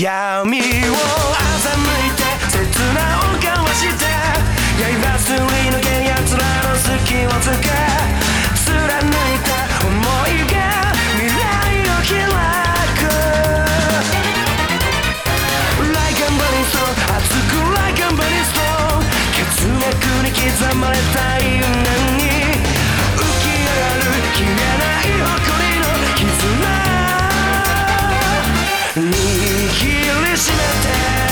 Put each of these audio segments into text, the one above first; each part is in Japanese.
闇を欺いて刹那を交わして刃すり抜け奴らの隙をつけ貫いた想いが未来を開く Like a burning stone 熱く Like a burning stone 血脈に刻まれた因縁に浮き上がる消えない誇りの絆握りしめて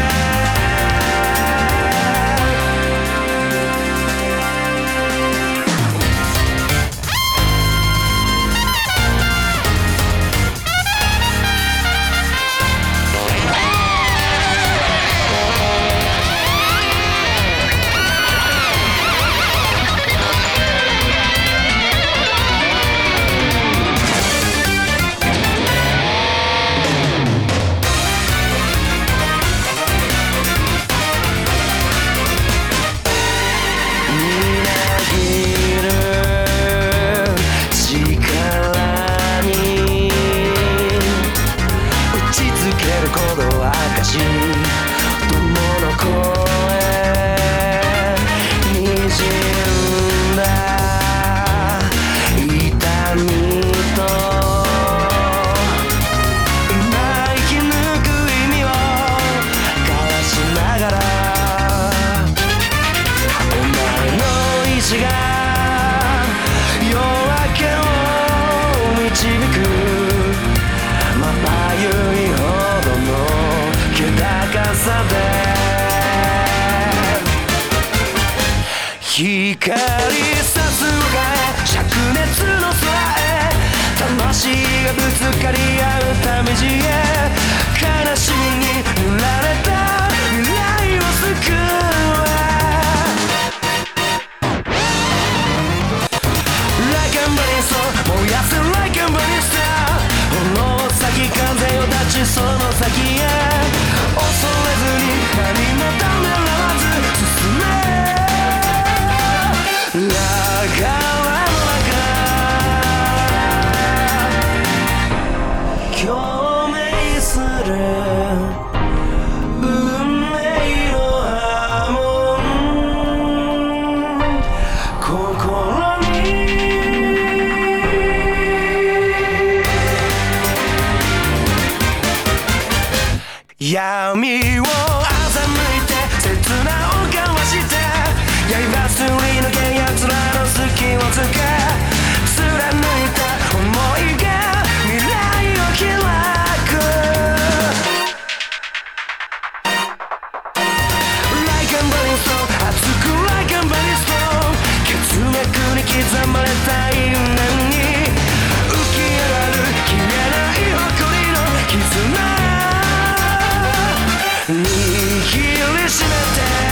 光さすがへ灼熱の空へ魂がぶつかり合うため地へ悲しみに塗られた未来を救え Like a burning stone 燃やせ Like a burning star 炎先風を立ちその先へ恐れずに何もためらわず進め流れの中共鳴する運命の波紋心に闇を欺いて刹那を交わして刃すり抜け奴らの隙をつけ貫いた想いが未来を開く Like a burning stone 熱く Like a burning stone 血脈に刻まれた因縁に浮き上がる消えない誇りの絆握りしめて